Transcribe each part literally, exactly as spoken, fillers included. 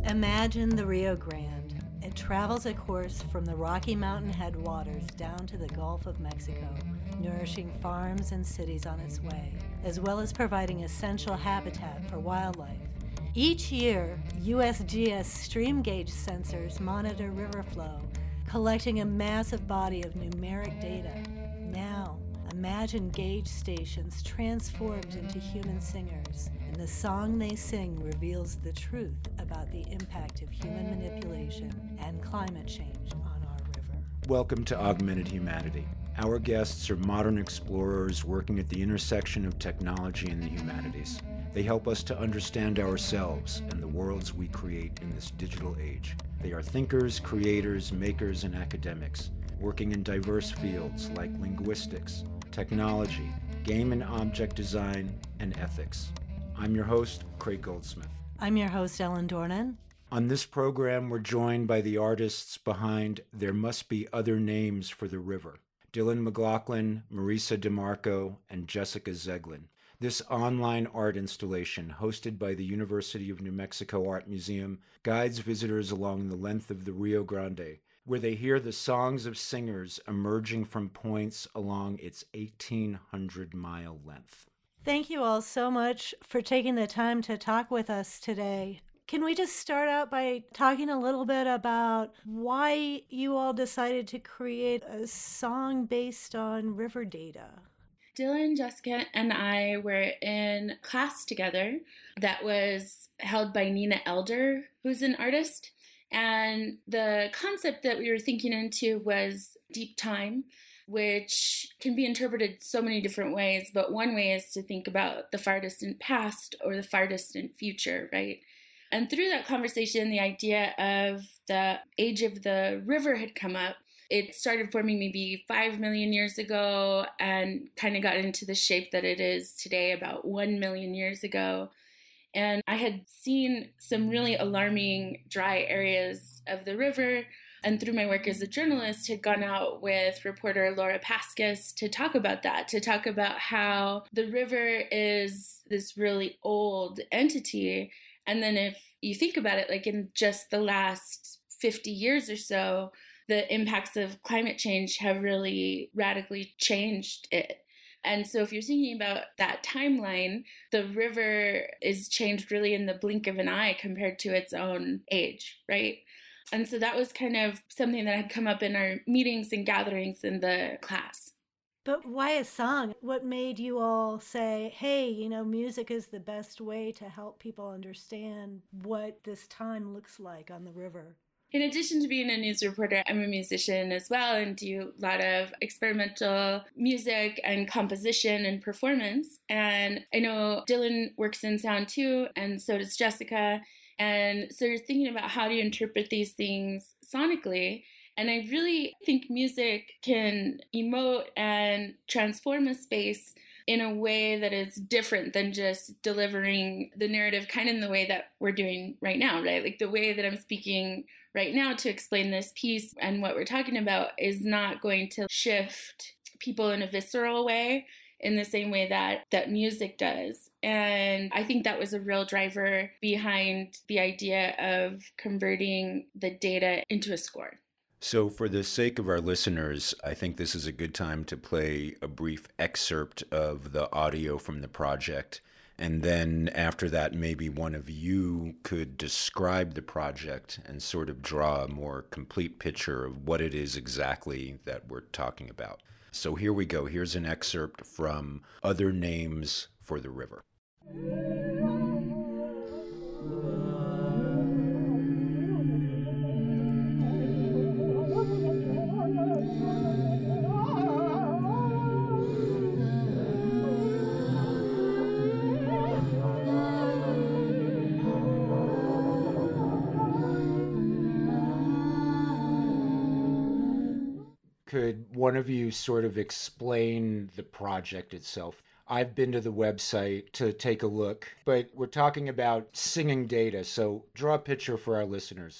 Imagine the Rio Grande. It travels a course from the Rocky Mountain headwaters down to the Gulf of Mexico, nourishing farms and cities on its way, as well as providing essential habitat for wildlife. Each year, U S G S stream gauge sensors monitor river flow, collecting a massive body of numeric data. Now, imagine gauge stations transformed into human singers, and the song they sing reveals the truth about the impact of human manipulation and climate change on our river. Welcome to Augmented Humanity. Our guests are modern explorers working at the intersection of technology and the humanities. They help us to understand ourselves and the worlds we create in this digital age. They are thinkers, creators, makers, and academics, working in diverse fields like linguistics, technology, game and object design, and ethics. I'm your host, Craig Goldsmith. I'm your host, Ellen Dornan. On this program, we're joined by the artists behind There Must Be Other Names for the River, Dylan McLaughlin, Marisa DeMarco, and Jessica Zeglin. This online art installation, hosted by the University of New Mexico Art Museum, guides visitors along the length of the Rio Grande, where they hear the songs of singers emerging from points along its eighteen hundred mile length. Thank you all so much for taking the time to talk with us today. Can we just start out by talking a little bit about why you all decided to create a song based on river data? Dylan, Jessica, and I were in class together that was held by Nina Elder, who's an artist. And the concept that we were thinking into was deep time, which can be interpreted so many different ways. But one way is to think about the far distant past or the far distant future, right? And through that conversation, the idea of the age of the river had come up. It started forming maybe five million years ago and kind of got into the shape that it is today about one million years ago. And I had seen some really alarming dry areas of the river, and through my work as a journalist, had gone out with reporter Laura Paskus to talk about that, to talk about how the river is this really old entity. And then if you think about it, like in just the last fifty years or so, the impacts of climate change have really radically changed it. And so if you're thinking about that timeline, the river is changed really in the blink of an eye compared to its own age, right? And so that was kind of something that had come up in our meetings and gatherings in the class. But why a song? What made you all say, hey, you know, music is the best way to help people understand what this time looks like on the river? In addition to being a news reporter, I'm a musician as well and do a lot of experimental music and composition and performance. And I know Dylan works in sound too, and so does Jessica. And so you're thinking about how do you interpret these things sonically. And I really think music can emote and transform a space in a way that is different than just delivering the narrative kind of in the way that we're doing right now, right? Like the way that I'm speaking right now to explain this piece and what we're talking about is not going to shift people in a visceral way in the same way that, that music does. And I think that was a real driver behind the idea of converting the data into a score. So for the sake of our listeners, I think this is a good time to play a brief excerpt of the audio from the project. And then after that, maybe one of you could describe the project and sort of draw a more complete picture of what it is exactly that we're talking about. So here we go. Here's an excerpt from Other Names for the River. Could one of you sort of explain the project itself? I've been to the website to take a look, but we're talking about singing data, so draw a picture for our listeners.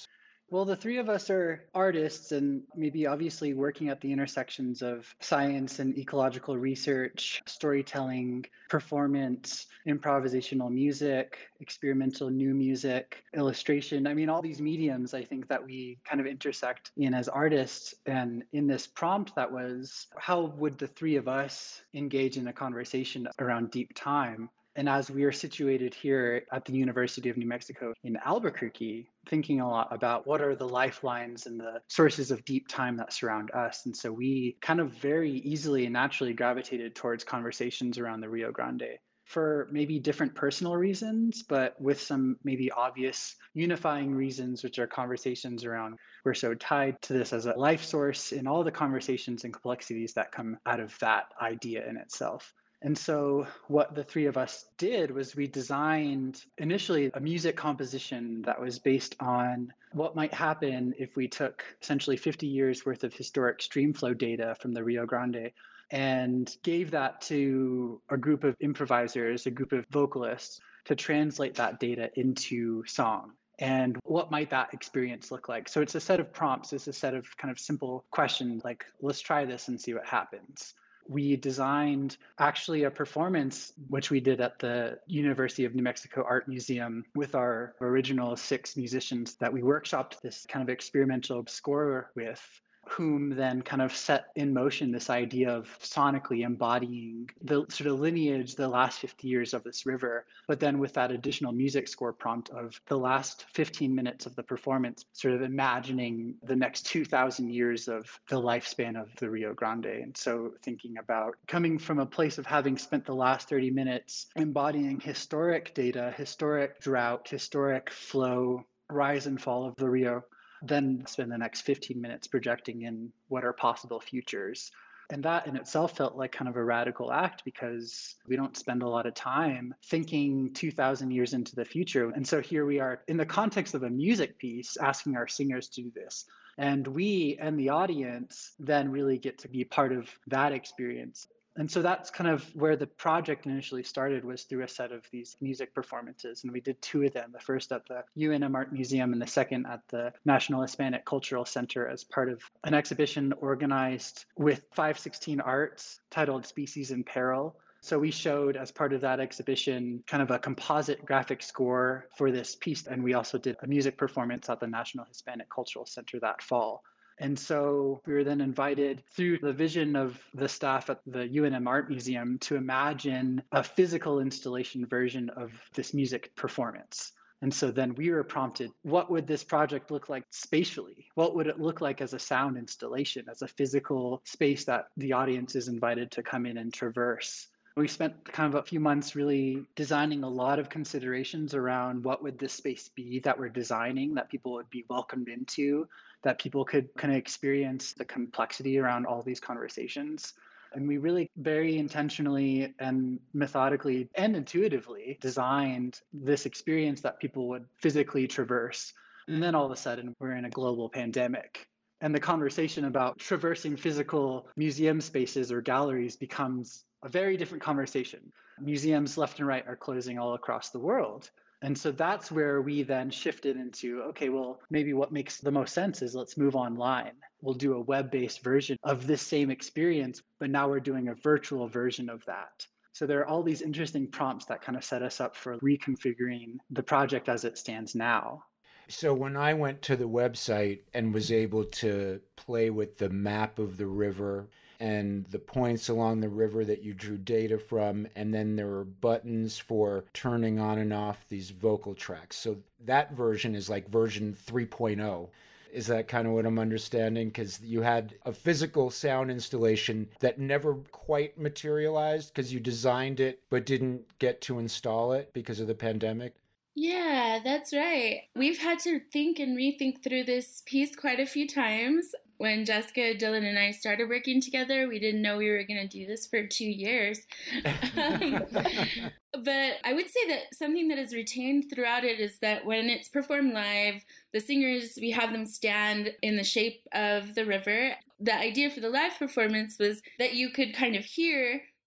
Well, the three of us are artists and maybe obviously working at the intersections of science and ecological research, storytelling, performance, improvisational music, experimental new music, illustration. I mean, all these mediums I think that we kind of intersect in as artists. And in this prompt that was, how would the three of us engage in a conversation around deep time? And as we are situated here at the University of New Mexico in Albuquerque, thinking a lot about what are the lifelines and the sources of deep time that surround us. And so we kind of very easily and naturally gravitated towards conversations around the Rio Grande for maybe different personal reasons, but with some maybe obvious unifying reasons, which are conversations around we're so tied to this as a life source in all the conversations and complexities that come out of that idea in itself. And so what the three of us did was we designed initially a music composition that was based on what might happen if we took essentially fifty years worth of historic streamflow data from the Rio Grande and gave that to a group of improvisers, a group of vocalists, to translate that data into song. And what might that experience look like? So it's a set of prompts, it's a set of kind of simple questions like, let's try this and see what happens. We designed actually a performance, which we did at the University of New Mexico Art Museum with our original six musicians that we workshopped this kind of experimental score with, whom then kind of set in motion this idea of sonically embodying the sort of lineage, the last fifty years of this river, but then with that additional music score prompt of the last fifteen minutes of the performance, sort of imagining the next two thousand years of the lifespan of the Rio Grande. And so thinking about coming from a place of having spent the last thirty minutes embodying historic data, historic drought, historic flow, rise and fall of the Rio, then spend the next fifteen minutes projecting in what are possible futures. And that in itself felt like kind of a radical act because we don't spend a lot of time thinking two thousand years into the future. And so here we are in the context of a music piece asking our singers to do this. And we and the audience then really get to be part of that experience. And so that's kind of where the project initially started, was through a set of these music performances. And we did two of them, the first at the U N M Art Museum and the second at the National Hispanic Cultural Center as part of an exhibition organized with five sixteen Arts titled Species in Peril. So we showed as part of that exhibition kind of a composite graphic score for this piece. And we also did a music performance at the National Hispanic Cultural Center that fall. And so we were then invited through the vision of the staff at the U N M Art Museum to imagine a physical installation version of this music performance. And so then we were prompted, what would this project look like spatially? What would it look like as a sound installation, as a physical space that the audience is invited to come in and traverse? We spent kind of a few months really designing a lot of considerations around what would this space be that we're designing, that people would be welcomed into, that people could kind of experience the complexity around all these conversations. And we really very intentionally and methodically and intuitively designed this experience that people would physically traverse. And then all of a sudden, we're in a global pandemic. And the conversation about traversing physical museum spaces or galleries becomes a very different conversation. Museums left and right are closing all across the world. And so that's where we then shifted into, okay, well, maybe what makes the most sense is let's move online. We'll do a web-based version of this same experience, but now we're doing a virtual version of that. So there are all these interesting prompts that kind of set us up for reconfiguring the project as it stands now. So when I went to the website and was able to play with the map of the river and the points along the river that you drew data from, and then there were buttons for turning on and off these vocal tracks. So that version is like version three point oh. Is that kind of what I'm understanding? Because you had a physical sound installation that never quite materialized because you designed it but didn't get to install it because of the pandemic? Yeah, that's right. We've had to think and rethink through this piece quite a few times. When Jessica, Dylan, and I started working together, we didn't know we were going to do this for two years. um, but I would say that something that is retained throughout it is that when it's performed live, the singers, we have them stand in the shape of the river. The idea for the live performance was that you could kind of hear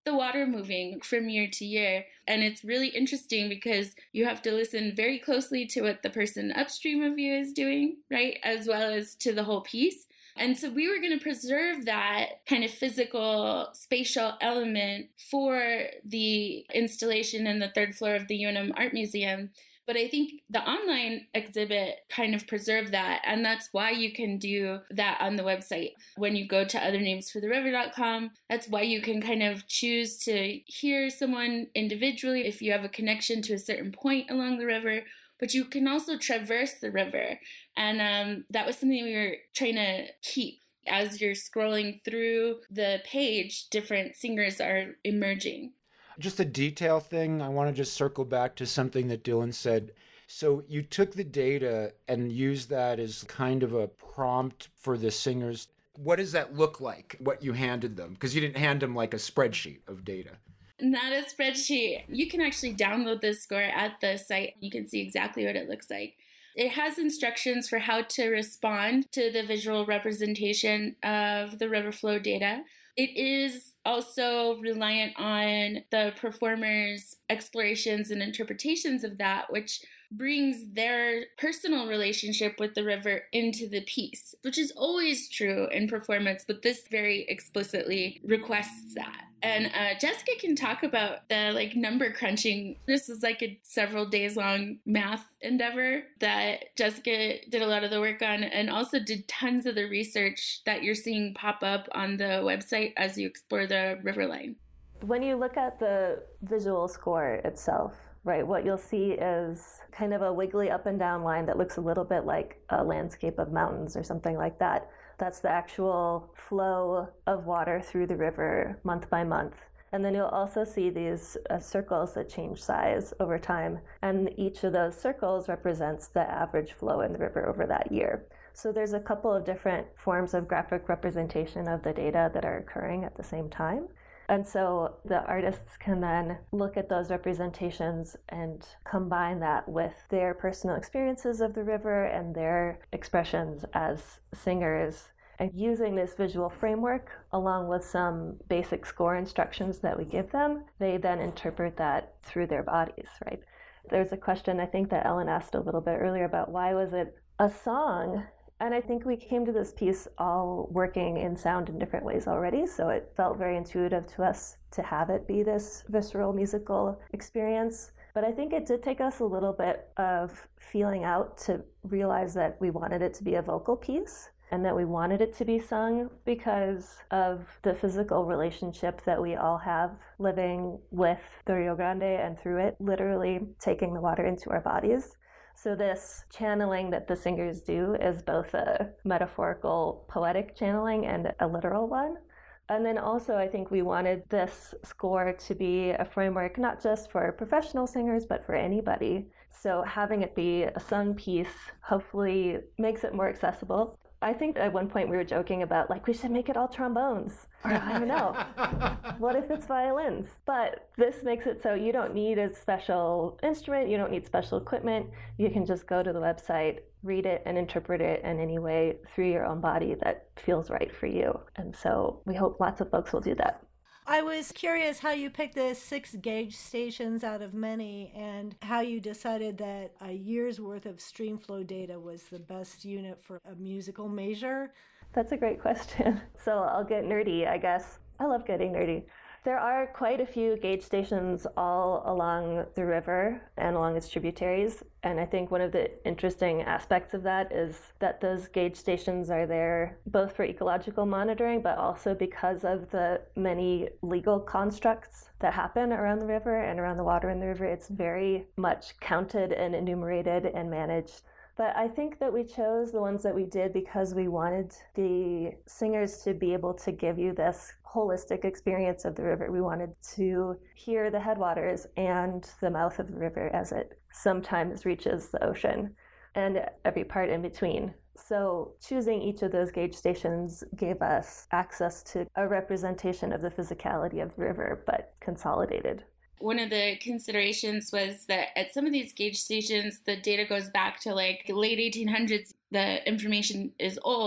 the water moving from year to year. And it's really interesting because you have to listen very closely to what the person upstream of you is doing, right? As well as to the whole piece. And so we were going to preserve that kind of physical, spatial element for the installation in the third floor of the U N M Art Museum. But I think the online exhibit kind of preserved that, and that's why you can do that on the website. When you go to other names for the river dot com, that's why you can kind of choose to hear someone individually if you have a connection to a certain point along the river, but you can also traverse the river. And um, that was something we were trying to keep. As you're scrolling through the page, different singers are emerging. Just a detail thing, I want to just circle back to something that Dylan said. So you took the data and used that as kind of a prompt for the singers. What does that look like, what you handed them? Because you didn't hand them like a spreadsheet of data. Not a spreadsheet. You can actually download this score at the site. You can see exactly what it looks like. It has instructions for how to respond to the visual representation of the river flow data. It is also reliant on the performers' explorations and interpretations of that, which brings their personal relationship with the river into the piece, which is always true in performance, but this very explicitly requests that. And uh, Jessica can talk about the like number crunching. This is like a several days long math endeavor that Jessica did a lot of the work on, and also did tons of the research that you're seeing pop up on the website as you explore the riverline. When you look at the visual score itself, right, what you'll see is kind of a wiggly up and down line that looks a little bit like a landscape of mountains or something like that. That's the actual flow of water through the river month by month. And then you'll also see these uh, circles that change size over time. And each of those circles represents the average flow in the river over that year. So there's a couple of different forms of graphic representation of the data that are occurring at the same time. And so the artists can then look at those representations and combine that with their personal experiences of the river and their expressions as singers. And using this visual framework, along with some basic score instructions that we give them, they then interpret that through their bodies, right? There's a question I think that Ellen asked a little bit earlier about why was it a song? And I think we came to this piece all working in sound in different ways already, so it felt very intuitive to us to have it be this visceral musical experience. But I think it did take us a little bit of feeling out to realize that we wanted it to be a vocal piece and that we wanted it to be sung because of the physical relationship that we all have living with the Rio Grande and through it, literally taking the water into our bodies. So this channeling that the singers do is both a metaphorical, poetic channeling and a literal one. And then also I think we wanted this score to be a framework not just for professional singers, but for anybody. So having it be a sung piece hopefully makes it more accessible. I think at one point we were joking about, like, we should make it all trombones. Or I don't know. What if it's violins? But this makes it so you don't need a special instrument. You don't need special equipment. You can just go to the website, read it, and interpret it in any way through your own body that feels right for you. And so we hope lots of folks will do that. I was curious how you picked the six gauge stations out of many and how you decided that a year's worth of streamflow data was the best unit for a musical measure. That's a great question. So I'll get nerdy, I guess. I love getting nerdy. There are quite a few gauge stations all along the river and along its tributaries. And I think one of the interesting aspects of that is that those gauge stations are there both for ecological monitoring, but also because of the many legal constructs that happen around the river and around the water in the river. It's very much counted and enumerated and managed. But I think that we chose the ones that we did because we wanted the singers to be able to give you this holistic experience of the river. We wanted to hear the headwaters and the mouth of the river as it sometimes reaches the ocean and every part in between. So choosing each of those gauge stations gave us access to a representation of the physicality of the river, but consolidated. One of the considerations was that at some of these gauge stations, the data goes back to like late eighteen hundreds. The information is old.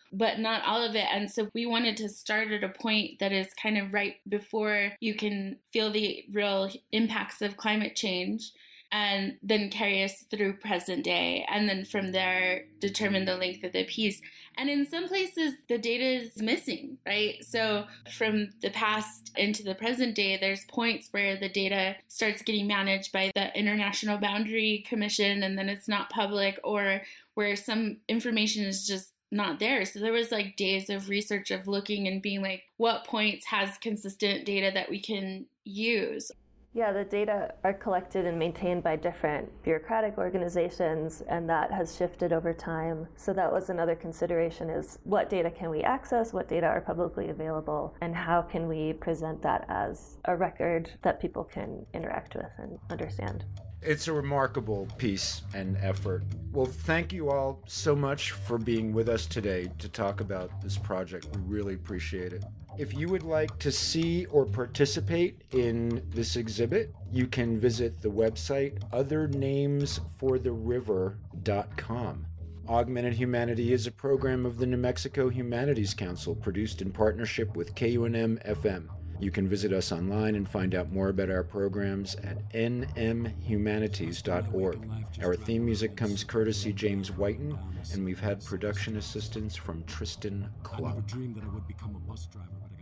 but not all of it. And so we wanted to start at a point that is kind of right before you can feel the real impacts of climate change, and then carry us through present day. And then from there, determine the length of the piece. And in some places, the data is missing, right? So from the past into the present day, there's points where the data starts getting managed by the International Boundary Commission, and then it's not public, or where some information is just not there. So there was like days of research of looking and being like, what points has consistent data that we can use? Yeah, the data are collected and maintained by different bureaucratic organizations, and that has shifted over time. So that was another consideration, is what data can we access, what data are publicly available, and how can we present that as a record that people can interact with and understand. It's a remarkable piece and effort. Well, thank you all so much for being with us today to talk about this project. We really appreciate it. If you would like to see or participate in this exhibit, you can visit the website other names for the river dot com. Augmented Humanity is a program of the New Mexico Humanities Council, produced in partnership with K U N M F M. You can visit us online and find out more about our programs at n m humanities dot org. Our theme music comes courtesy James Whiten, and we've had production assistance from Tristan Clark. I never dreamed that I would become a bus driver, but